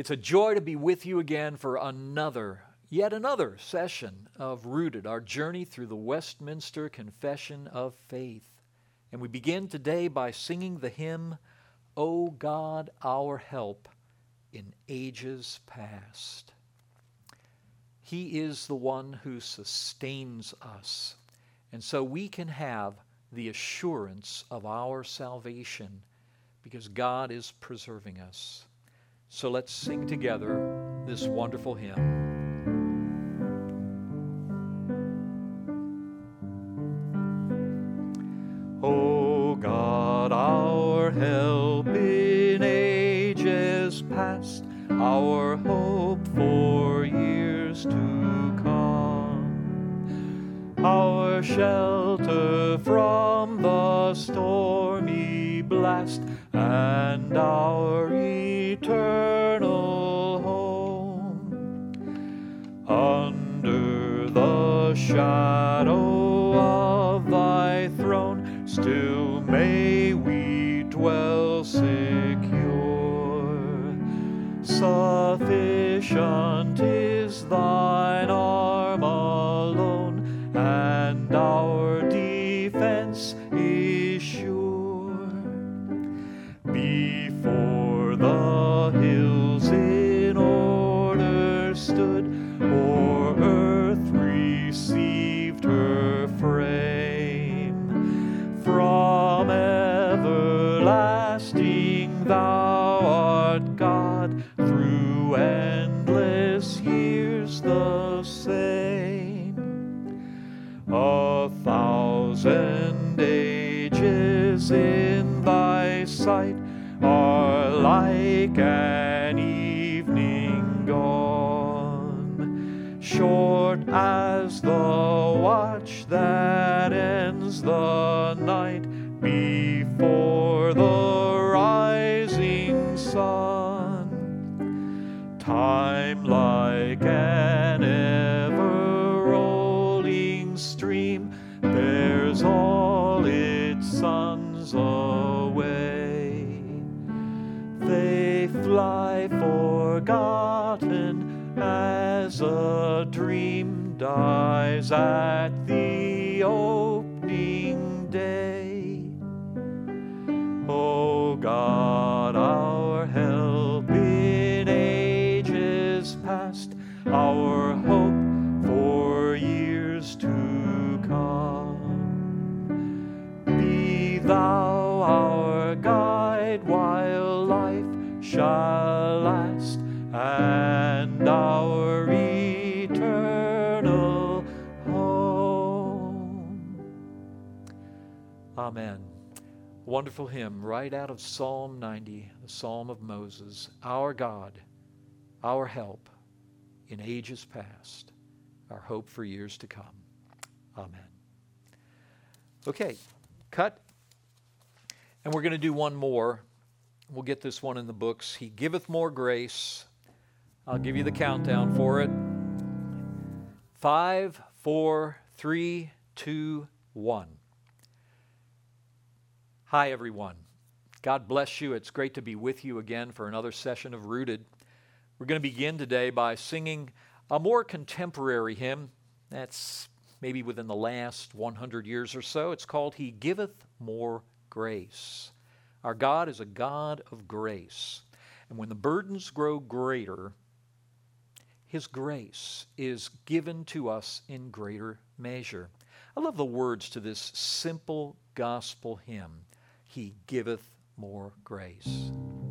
It's a joy to be with you again for yet another session of Rooted, our journey through the Westminster Confession of Faith. And we begin today by singing the hymn, O God, our help in ages past. He is the one who sustains us, and so we can have the assurance of our salvation because God is preserving us. So let's sing together this wonderful hymn. O God, our help in ages past, our hope for years to come, our shelter from the stormy blast, and our eternal home. Under the shadow of thy throne, still may we dwell secure. Sufficient is thine arm alone, and our defense is sure. Before the hills in order stood, or earth received her frame, from everlasting thou art God, through endless years the same. 1,000 ages in thy sight are like an evening gone, short as the watch that ends the night before the rising sun. Time like an ever-rolling stream bears all its sons away. They fly forgotten as a dream dies at the opening day. O God, our help in ages past, our hope for years to come. Be thou our guide while life shall last, and our eternal home. Amen. Wonderful hymn right out of Psalm 90, the Psalm of Moses. Our God, our help in ages past, our hope for years to come. Amen. Okay, cut. And we're going to do one more. We'll get this one in the books. He giveth more grace. I'll give you the countdown for it. 5, 4, 3, 2, 1. Hi, everyone. God bless you. It's great to be with you again for another session of Rooted. We're going to begin today by singing a more contemporary hymn that's maybe within the last 100 years or so. It's called He Giveth More Grace. Our God is a God of grace. And when the burdens grow greater, His grace is given to us in greater measure. I love the words to this simple gospel hymn. He giveth more grace.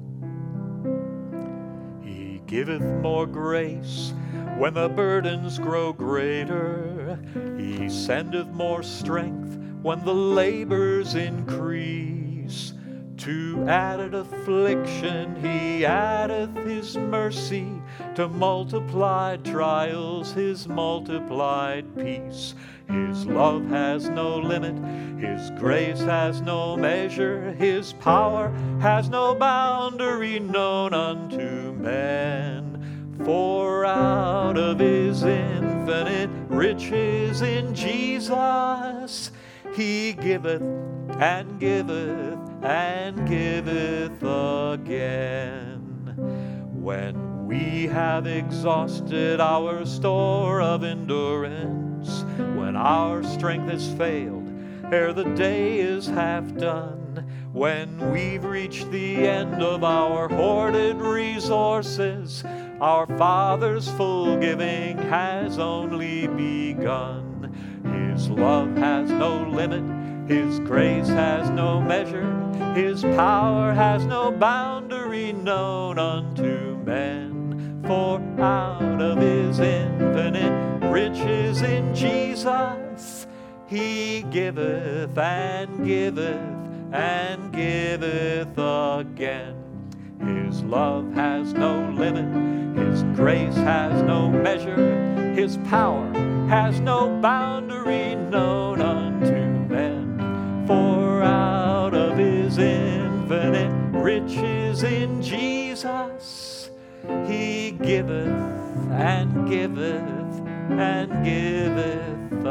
He giveth more grace when the burdens grow greater. He sendeth more strength when the labors increase. To added affliction He addeth His mercy, to multiplied trials His multiplied peace. His love has no limit, His grace has no measure, His power has no boundary known unto men. For out of His infinite riches in Jesus, He giveth and giveth and giveth again. When we have exhausted our store of endurance, when our strength has failed ere the day is half done, when we've reached the end of our hoarded resources, our Father's full giving has only begun. His love has no limit, His grace has no measure, His power has no boundary known unto men. For out of His infinite riches in Jesus, He giveth and giveth and giveth again. His love has no limit, His grace has no measure, His power has no boundary known unto men. For out of His infinite riches in Jesus, He giveth and giveth and giveth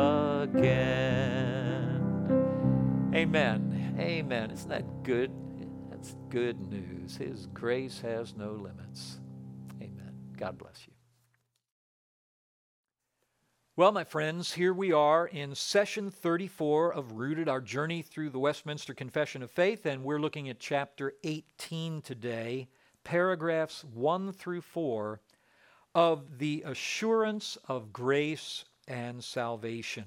again. Amen. Amen. Isn't that good? That's good news. His grace has no limits. Amen. God bless you. Well, my friends, here we are in session 34 of Rooted, our journey through the Westminster Confession of Faith, and we're looking at chapter 18 today, paragraphs 1 through 4 of the assurance of grace and salvation.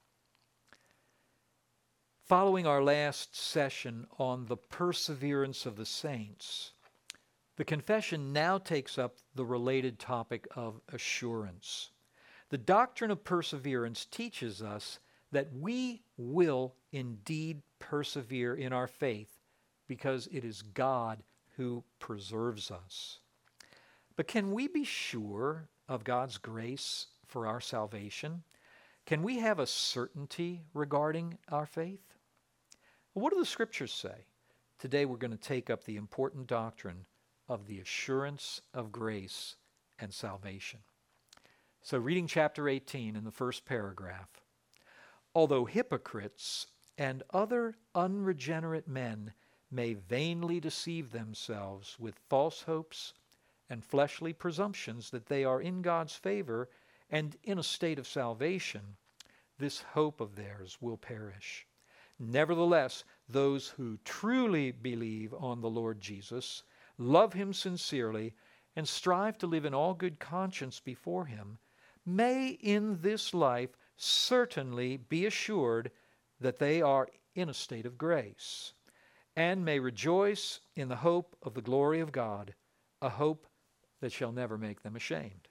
Following our last session on the perseverance of the saints, the confession now takes up the related topic of assurance. The doctrine of perseverance teaches us that we will indeed persevere in our faith because it is God who preserves us. But can we be sure of God's grace for our salvation? Can we have a certainty regarding our faith? What do the Scriptures say? Today we're going to take up the important doctrine of the assurance of grace and salvation. So reading chapter 18 in the first paragraph. Although hypocrites and other unregenerate men may vainly deceive themselves with false hopes and fleshly presumptions that they are in God's favor and in a state of salvation, this hope of theirs will perish. Nevertheless, those who truly believe on the Lord Jesus, love Him sincerely, and strive to live in all good conscience before Him, may in this life certainly be assured that they are in a state of grace, and may rejoice in the hope of the glory of God, a hope that shall never make them ashamed.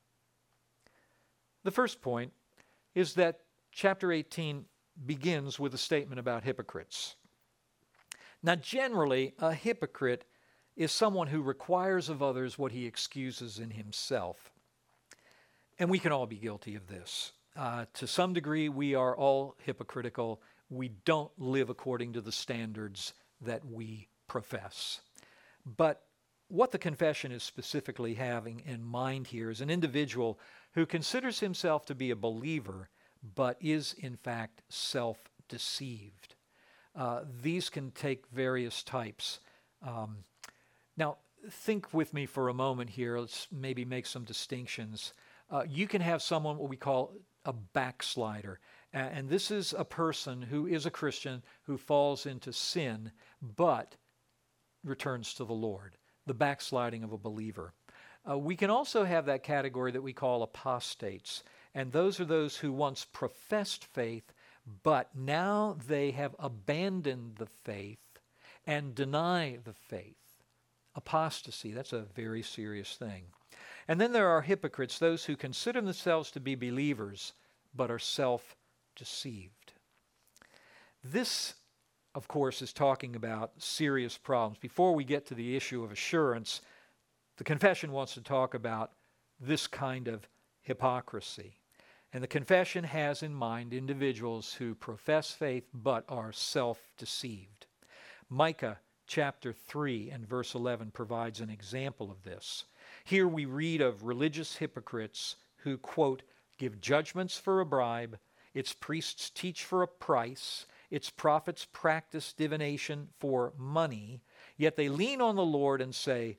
The first point is that chapter 18 begins with a statement about hypocrites. Now, generally, a hypocrite is someone who requires of others what he excuses in himself. And we can all be guilty of this. To some degree, we are all hypocritical. We don't live according to the standards that we profess. But what the confession is specifically having in mind here is an individual who considers himself to be a believer, but is in fact self-deceived. These can take various types. Now, think with me for a moment here. Let's maybe make some distinctions. You can have someone what we call a backslider. And this is a person who is a Christian who falls into sin, but returns to the Lord. The backsliding of a believer. We can also have that category that we call apostates. And those are those who once professed faith, but now they have abandoned the faith and deny the faith. Apostasy, that's a very serious thing. And then there are hypocrites, those who consider themselves to be believers, but are self-deceived. This, of course, is talking about serious problems. Before we get to the issue of assurance, the confession wants to talk about this kind of hypocrisy. And the confession has in mind individuals who profess faith but are self-deceived. Micah chapter 3 and verse 11 provides an example of this. Here we read of religious hypocrites who, quote, give judgments for a bribe, its priests teach for a price, its prophets practice divination for money, yet they lean on the Lord and say,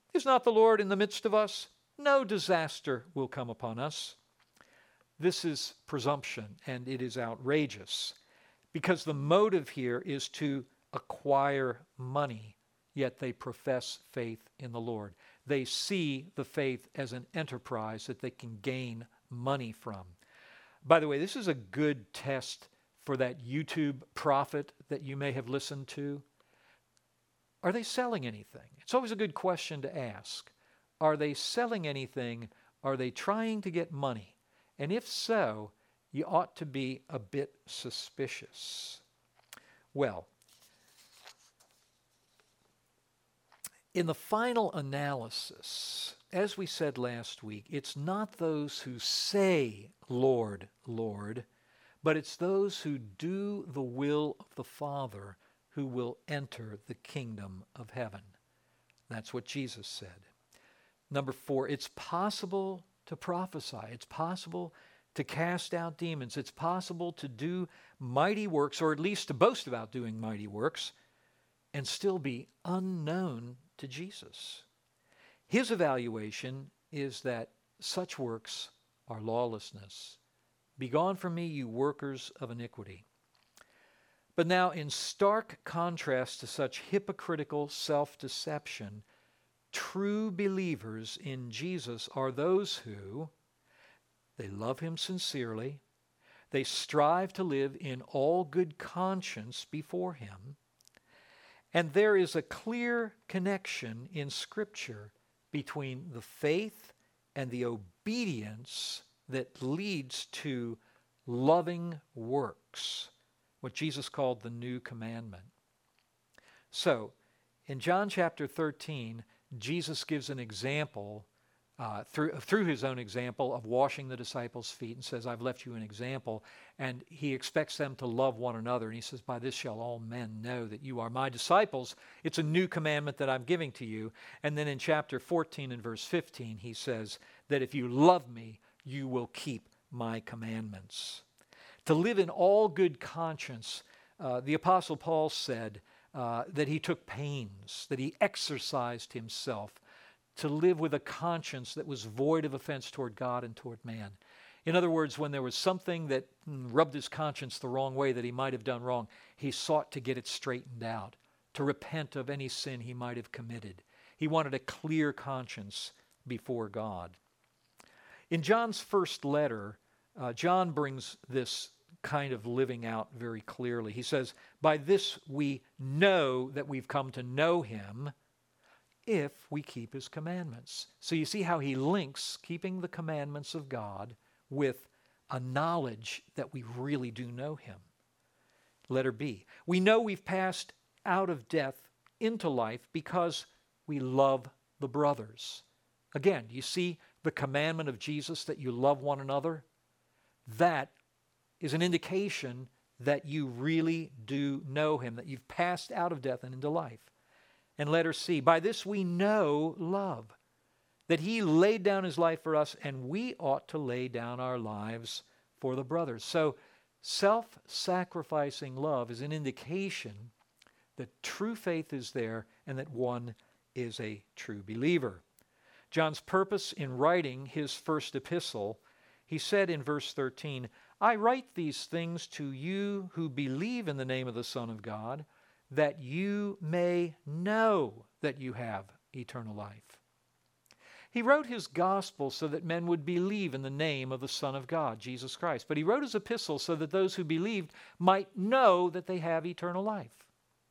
Is not the Lord in the midst of us? No disaster will come upon us. This is presumption, and it is outrageous, because the motive here is to acquire money, yet they profess faith in the Lord. They see the faith as an enterprise that they can gain money from. By the way, this is a good test for that YouTube prophet that you may have listened to. Are they selling anything? It's always a good question to ask. Are they selling anything? Are they trying to get money? And if so, you ought to be a bit suspicious. Well, in the final analysis, as we said last week, it's not those who say, Lord, Lord, but it's those who do the will of the Father who will enter the kingdom of heaven. That's what Jesus said. Number 4, it's possible to prophesy. It's possible to cast out demons. It's possible to do mighty works, or at least to boast about doing mighty works, and still be unknown to Jesus. His evaluation is that such works are lawlessness. Begone from me, you workers of iniquity. But now, in stark contrast to such hypocritical self-deception, true believers in Jesus are those who, they love him sincerely, they strive to live in all good conscience before him, and there is a clear connection in Scripture between the faith and the obedience that leads to loving works, what Jesus called the new commandment. So, in John chapter 13, Jesus gives an example through his own example of washing the disciples' feet, and says, I've left you an example. And he expects them to love one another. And he says, by this shall all men know that you are my disciples. It's a new commandment that I'm giving to you. And then in chapter 14 and verse 15, he says that if you love me, you will keep my commandments. To live in all good conscience, the Apostle Paul said that he took pains, that he exercised himself to live with a conscience that was void of offense toward God and toward man. In other words, when there was something that rubbed his conscience the wrong way, that he might have done wrong, he sought to get it straightened out, to repent of any sin he might have committed. He wanted a clear conscience before God. In John's first letter, John brings this kind of living out very clearly. He says, by this we know that we've come to know him, if we keep his commandments. So you see how he links keeping the commandments of God with a knowledge that we really do know him. Letter B. We know we've passed out of death into life because we love the brothers. Again, you see the commandment of Jesus that you love one another? That is an indication that you really do know him, that you've passed out of death and into life. And letter C, by this we know love, that he laid down his life for us, and we ought to lay down our lives for the brothers. So self-sacrificing love is an indication that true faith is there and that one is a true believer. John's purpose in writing his first epistle, he said in verse 13, I write these things to you who believe in the name of the Son of God, that you may know that you have eternal life. He wrote his gospel so that men would believe in the name of the Son of God, Jesus Christ. But he wrote his epistle so that those who believed might know that they have eternal life.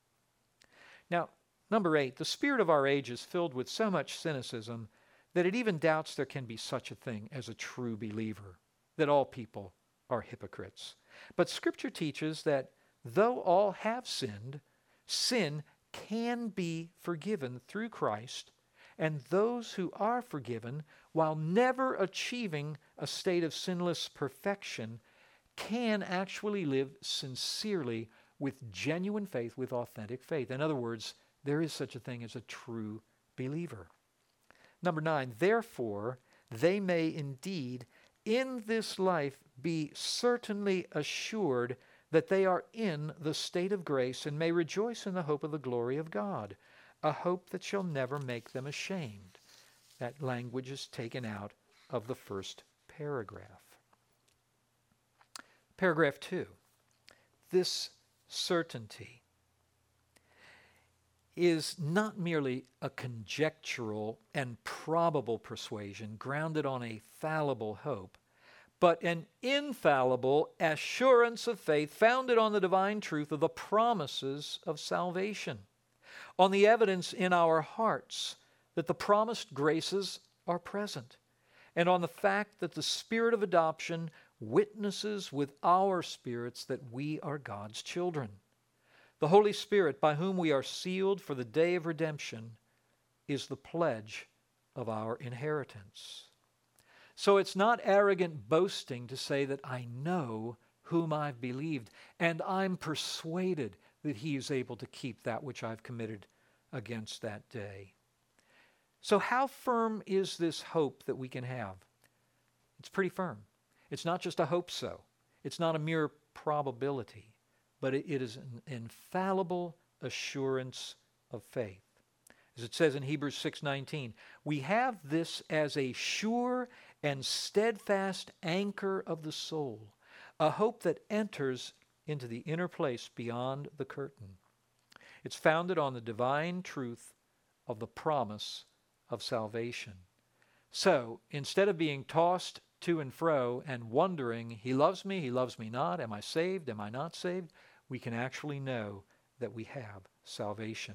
Now, number 8, the spirit of our age is filled with so much cynicism that it even doubts there can be such a thing as a true believer, that all people are hypocrites. But Scripture teaches that though all have sinned, sin can be forgiven through Christ, and those who are forgiven, while never achieving a state of sinless perfection, can actually live sincerely with genuine faith, with authentic faith. In other words, there is such a thing as a true believer. Number 9, therefore, they may indeed in this life be certainly assured that they are in the state of grace and may rejoice in the hope of the glory of God. a hope that shall never make them ashamed. That language is taken out of the first paragraph. Paragraph 2. This certainty is not merely a conjectural and probable persuasion grounded on a fallible hope, but an infallible assurance of faith founded on the divine truth of the promises of salvation, on the evidence in our hearts that the promised graces are present, and on the fact that the Spirit of adoption witnesses with our spirits that we are God's children. The Holy Spirit, by whom we are sealed for the day of redemption, is the pledge of our inheritance. So it's not arrogant boasting to say that I know whom I've believed, and I'm persuaded that he is able to keep that which I've committed against that day. So how firm is this hope that we can have? It's pretty firm. It's not just a hope so. It's not a mere probability, but it is an infallible assurance of faith. As it says in Hebrews 6:19, we have this as a sure and steadfast anchor of the soul, a hope that enters into the inner place beyond the curtain. It's founded on the divine truth of the promise of salvation. So, instead of being tossed to and fro and wondering, he loves me not, am I saved, am I not saved, we can actually know that we have salvation.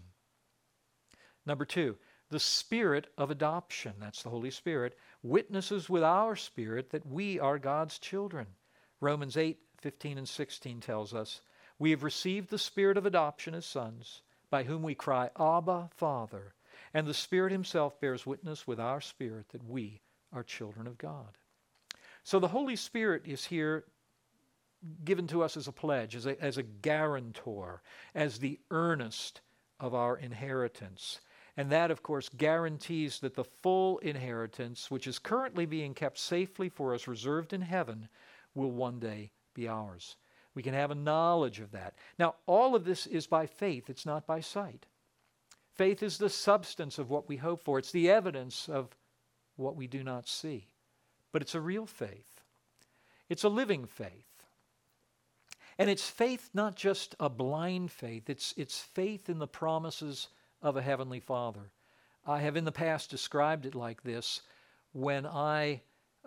Number 2, the Spirit of adoption, that's the Holy Spirit, witnesses with our spirit that we are God's children. Romans 8:15 and 16 tells us, we have received the Spirit of adoption as sons, by whom we cry, Abba, Father, and the Spirit himself bears witness with our spirit that we are children of God. So the Holy Spirit is here given to us as a pledge, as a guarantor, as the earnest of our inheritance. And that, of course, guarantees that the full inheritance, which is currently being kept safely for us, reserved in heaven, will one day be ours. We can have a knowledge of that. Now, all of this is by faith. It's not by sight. Faith is the substance of what we hope for. It's the evidence of what we do not see. But it's a real faith. It's a living faith. And it's faith, not just a blind faith. It's faith in the promises of a Heavenly Father. I have in the past described it like this. When I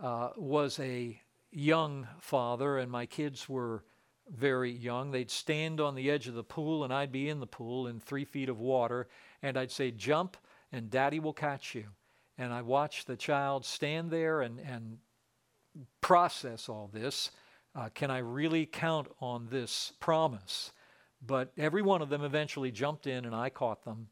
was a young father and my kids were very young, they'd stand on the edge of the pool and I'd be in the pool in 3 feet of water, and I'd say, jump and Daddy will catch you. And I watched the child stand there and process all this. Can I really count on this promise? But every one of them eventually jumped in and I caught them.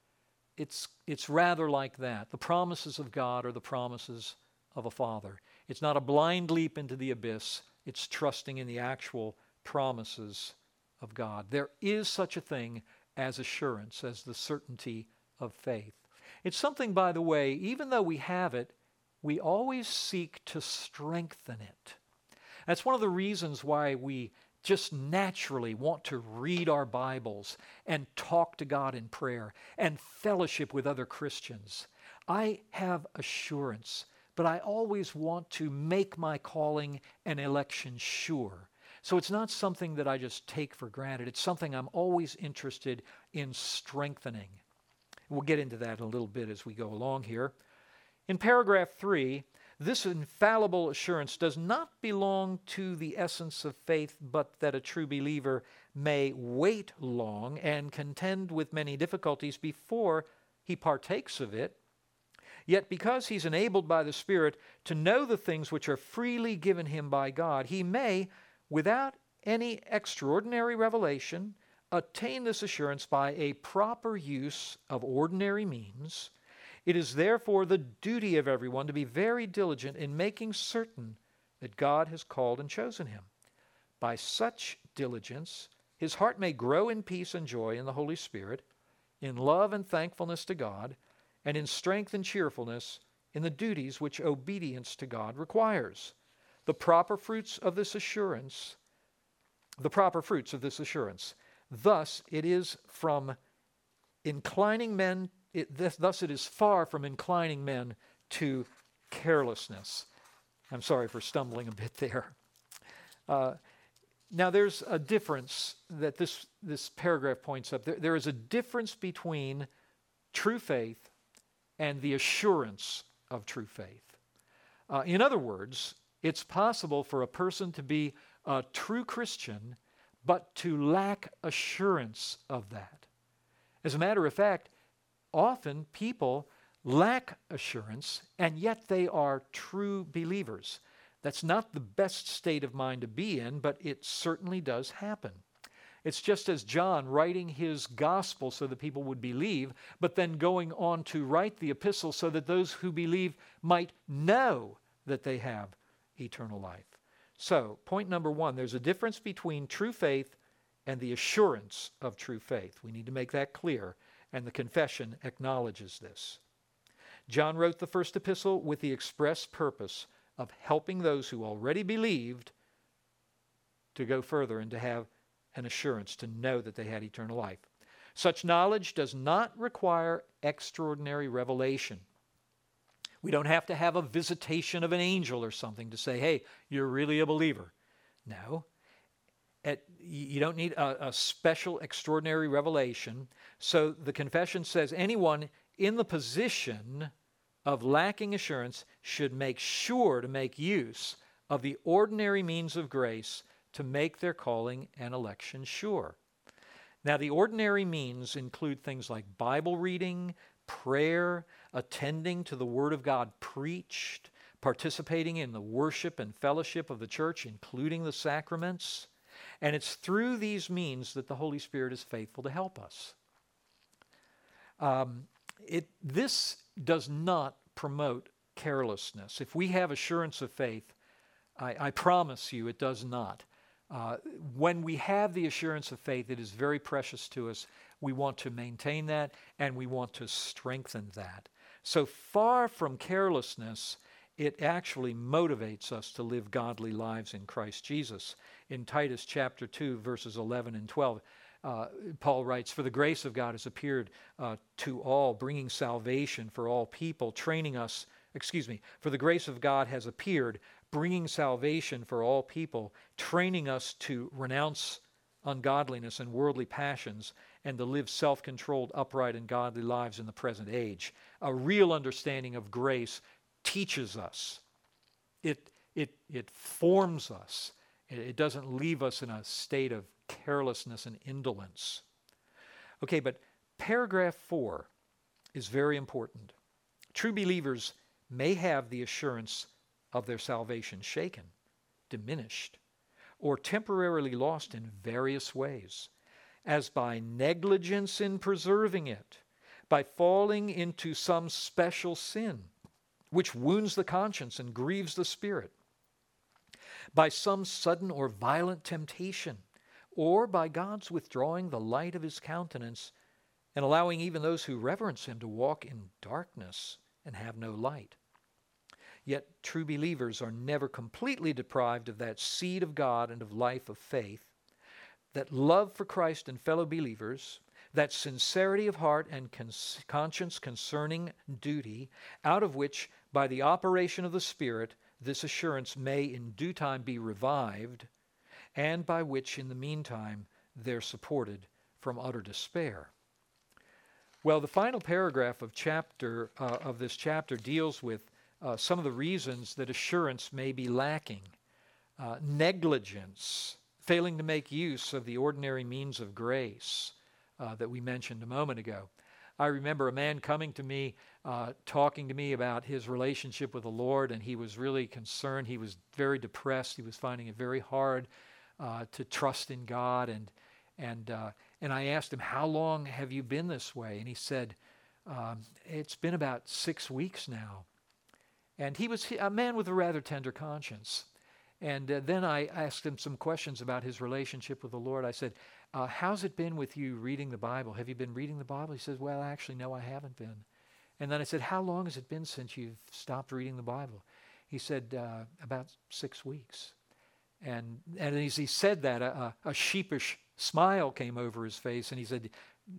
It's rather like that. The promises of God are the promises of a father. It's not a blind leap into the abyss. It's trusting in the actual promises of God. There is such a thing as assurance, as the certainty of faith. It's something, by the way, even though we have it, we always seek to strengthen it. That's one of the reasons why we just naturally want to read our Bibles and talk to God in prayer and fellowship with other Christians. I have assurance, but I always want to make my calling and election sure. So it's not something that I just take for granted. It's something I'm always interested in strengthening. We'll get into that in a little bit as we go along here. In paragraph 3, this infallible assurance does not belong to the essence of faith, but that a true believer may wait long and contend with many difficulties before he partakes of it. Yet because he's enabled by the Spirit to know the things which are freely given him by God, he may, without any extraordinary revelation, attain this assurance by a proper use of ordinary means. It is therefore the duty of everyone to be very diligent in making certain that God has called and chosen him. By such diligence, his heart may grow in peace and joy in the Holy Spirit, in love and thankfulness to God, and in strength and cheerfulness in the duties which obedience to God requires. The proper fruits of this assurance. Thus it is from inclining men, thus it is far from inclining men to carelessness. I'm sorry for stumbling a bit there. Now there's a difference that this paragraph points up. There is a difference between true faith and the assurance of true faith. In other words, it's possible for a person to be a true Christian, but to lack assurance of that. As a matter of fact, often people lack assurance, and yet they are true believers. That's not the best state of mind to be in, but it certainly does happen. It's just as John writing his gospel so that people would believe, but then going on to write the epistle so that those who believe might know that they have eternal life. So, point number one, there's a difference between true faith and the assurance of true faith. We need to make that clear, and the confession acknowledges this. John wrote the first epistle with the express purpose of helping those who already believed to go further and to have an assurance, to know that they had eternal life. Such knowledge does not require extraordinary revelation. We don't have to have a visitation of an angel or something to say, hey, you're really a believer. No. You don't need a special extraordinary revelation. So the confession says anyone in the position of lacking assurance should make sure to make use of the ordinary means of grace to make their calling and election sure. Now, the ordinary means include things like Bible reading, prayer, attending to the Word of God preached, participating in the worship and fellowship of the church, including the sacraments. And it's through these means that the Holy Spirit is faithful to help us. This does not promote carelessness. If we have assurance of faith, I promise you it does not. When we have the assurance of faith, it is very precious to us. We want to maintain that, and we want to strengthen that. So far from carelessness, it actually motivates us to live godly lives in Christ Jesus. In Titus chapter 2, verses 11 and 12, Paul writes, "For the grace of God has appeared to all, bringing salvation for all people, for the grace of God has appeared, bringing salvation for all people, training us to renounce ungodliness and worldly passions, and to live self-controlled, upright, and godly lives in the present age." A real understanding of grace teaches us. It forms us. It doesn't leave us in a state of carelessness and indolence. Okay, but paragraph 4 is very important. True believers may have the assurance of their salvation shaken, diminished, or temporarily lost in various ways, as by negligence in preserving it, by falling into some special sin, which wounds the conscience and grieves the spirit, by some sudden or violent temptation, or by God's withdrawing the light of his countenance and allowing even those who reverence him to walk in darkness and have no light. Yet true believers are never completely deprived of that seed of God and of life of faith, that love for Christ and fellow believers, that sincerity of heart and conscience concerning duty, out of which, by the operation of the Spirit, this assurance may in due time be revived, and by which in the meantime they're supported from utter despair. Well, the final paragraph of this chapter deals with some of the reasons that assurance may be lacking. Negligence, failing to make use of the ordinary means of grace that we mentioned a moment ago. I remember a man coming to me, talking to me about his relationship with the Lord, and he was really concerned. He was very depressed. He was finding it very hard to trust in God. And I asked him, "How long have you been this way?" And he said, "It's been about 6 weeks now." And he was a man with a rather tender conscience. And then I asked him some questions about his relationship with the Lord. I said, "How's it been with you reading the Bible? Have you been reading the Bible?" He says, "Well, actually, no, I haven't been." And then I said, "How long has it been since you've stopped reading the Bible?" He said, "About 6 weeks." And as he said that, a sheepish smile came over his face, and he said,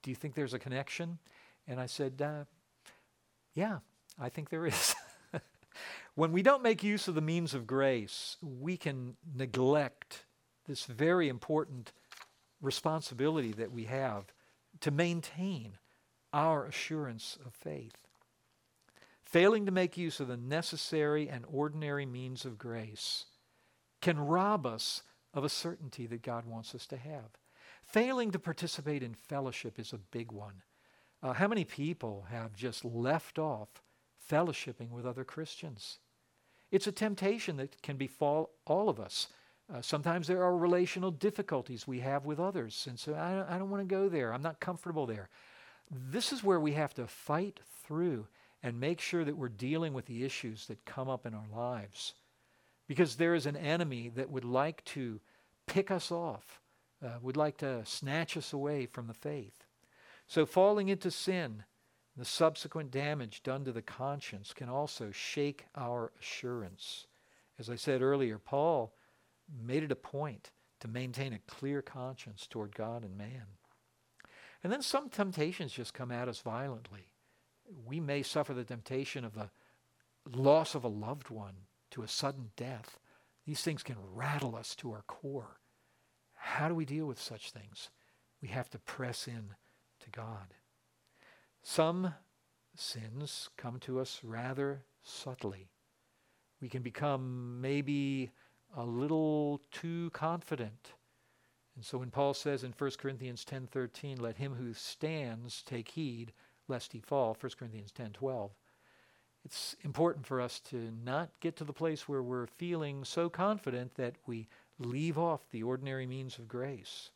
do you think there's a connection? And I said, yeah, I think there is. When we don't make use of the means of grace, we can neglect this very important responsibility that we have to maintain our assurance of faith. Failing to make use of the necessary and ordinary means of grace can rob us of a certainty that God wants us to have. Failing to participate in fellowship is a big one. How many people have just left off fellowshipping with other Christians? It's a temptation that can befall all of us. Sometimes there are relational difficulties we have with others, and so I don't want to go there. I'm not comfortable there. This is where we have to fight through and make sure that we're dealing with the issues that come up in our lives. Because there is an enemy that would like to pick us off, would like to snatch us away from the faith. So falling into sin, the subsequent damage done to the conscience can also shake our assurance. As I said earlier, Paul made it a point to maintain a clear conscience toward God and man. And then some temptations just come at us violently. We may suffer the temptation of the loss of a loved one to a sudden death. These things can rattle us to our core. How do we deal with such things? We have to press in to God. Some sins come to us rather subtly. We can become maybe a little too confident. And so when Paul says in 1 Corinthians 10:13, let him who stands take heed lest he fall, 1 Corinthians 10:12, it's important for us to not get to the place where we're feeling so confident that we leave off the ordinary means of grace.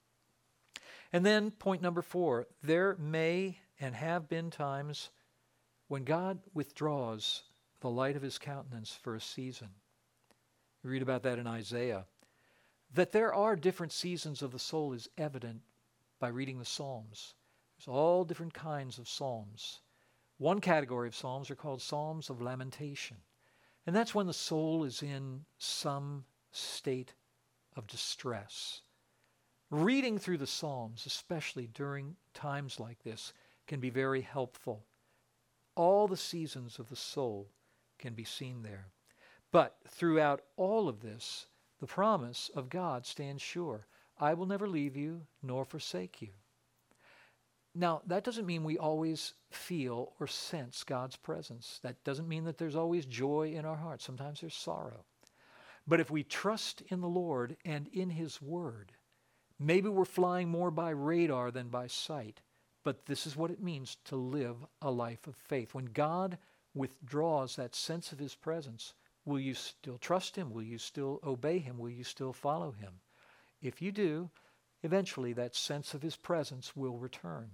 And then point number 4, there may and have been times when God withdraws the light of his countenance for a season. We read about that in Isaiah. That there are different seasons of the soul is evident by reading the Psalms. There's all different kinds of psalms. One category of psalms are called psalms of lamentation. And that's when the soul is in some state of distress. Reading through the Psalms, especially during times like this, can be very helpful. All the seasons of the soul can be seen there. But throughout all of this, the promise of God stands sure. I will never leave you nor forsake you. Now, that doesn't mean we always feel or sense God's presence. That doesn't mean that there's always joy in our hearts. Sometimes there's sorrow. But if we trust in the Lord and in his word, maybe we're flying more by radar than by sight, but this is what it means to live a life of faith. When God withdraws that sense of his presence, will you still trust him? Will you still obey him? Will you still follow him? If you do, eventually that sense of his presence will return.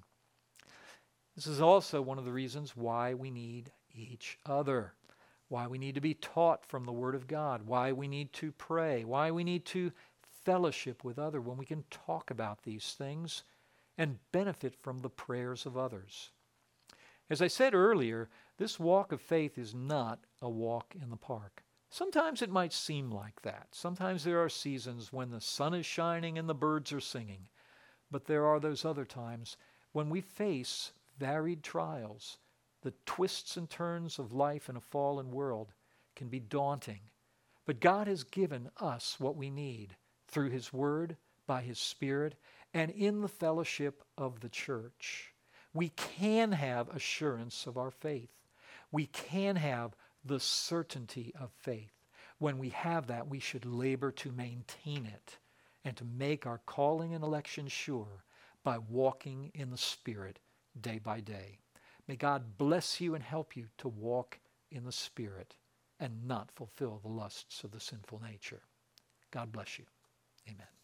This is also one of the reasons why we need each other, why we need to be taught from the Word of God, why we need to pray, why we need to fellowship with others when we can talk about these things and benefit from the prayers of others. As I said earlier, this walk of faith is not a walk in the park. Sometimes it might seem like that. Sometimes there are seasons when the sun is shining and the birds are singing. But there are those other times when we face varied trials. The twists and turns of life in a fallen world can be daunting. But God has given us what we need through his word, by his Spirit, and in the fellowship of the church. We can have assurance of our faith. We can have the certainty of faith. When we have that, we should labor to maintain it and to make our calling and election sure by walking in the Spirit day by day. May God bless you and help you to walk in the Spirit and not fulfill the lusts of the sinful nature. God bless you. Amen.